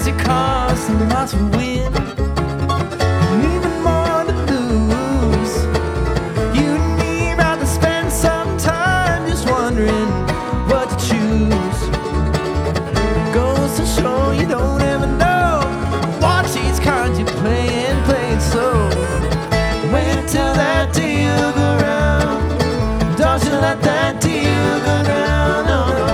it costs a lot to win, and even more to lose. You and me rather spend some time just wondering what to choose. Goes to show you don't ever know. Watch these cards you play and play it so. Wait till that deal go round. Don't you let that deal go down, no, no.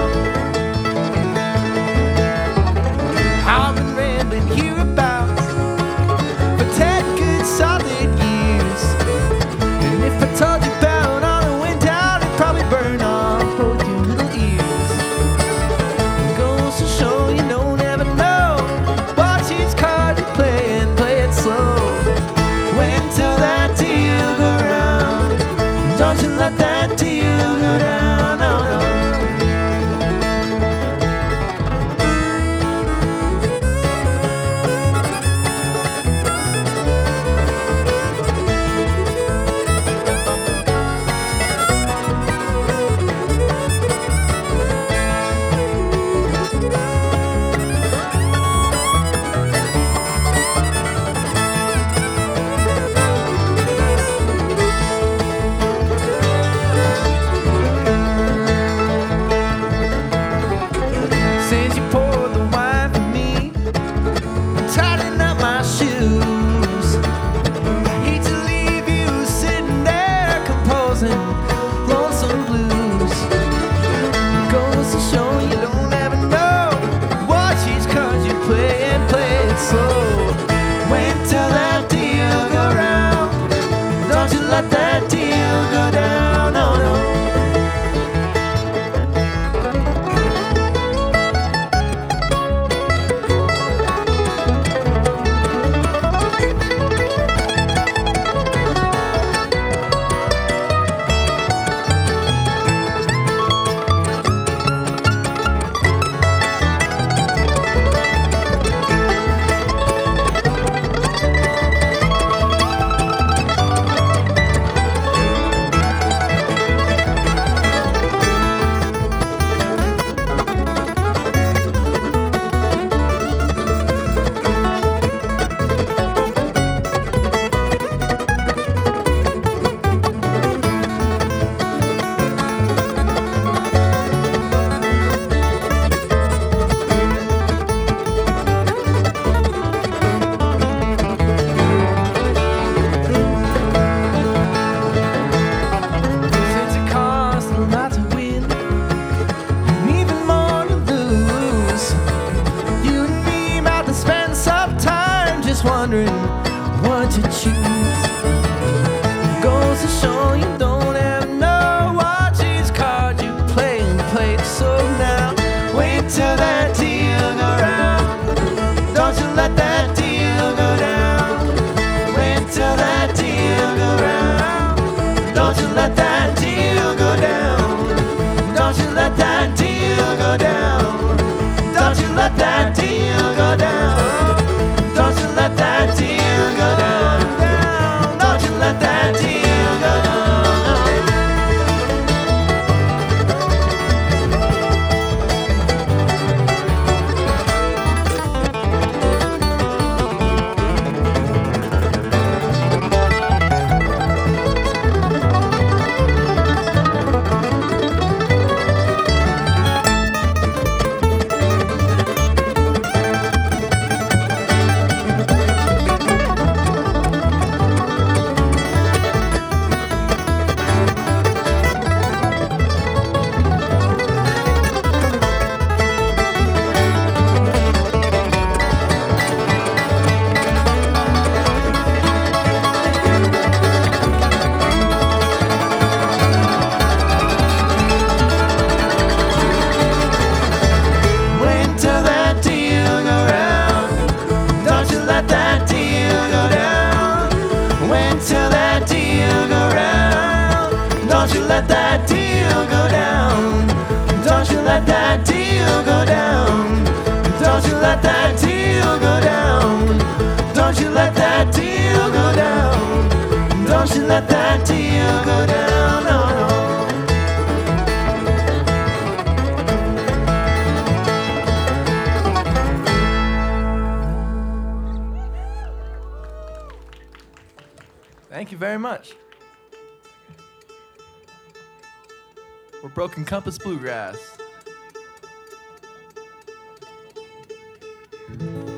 I've been rambling hereabouts for 10 good solid years, and if I told you about all that went down, it'd probably burn off both your little ears. It goes to show you don't ever know. Watch each card you play and play it slow. Wait till that deal go round. Don't you let that deal go down, no, no. Since you poured the wine for me, tighten up my shoes. Hate to leave you sitting there composing lonesome blues. Goes to show you don't ever know. Watch each card you play and play it slow. Wait till that deal go round. Don't you let that deal go down, no, no. Since it costs a lot to win, and even more to lose, you and me about to spend some time just wondering what to choose. Goes to show you don't ever know. Watch each card you play and play it so now. Wait till that deal go round. Don't you let that deal go down. Wait till that deal go round. Don't you let that deal go down. Don't you let that deal go down. Don't you let that deal go down. Don't you let that deal go down. Don't you let that deal go down. let that deal go down. Don't you let that deal go down. Don't you let that deal go down. Don't you let that deal go down. Don't you let that deal go down. No, no. Thank you very much. We're Broken Compass Bluegrass.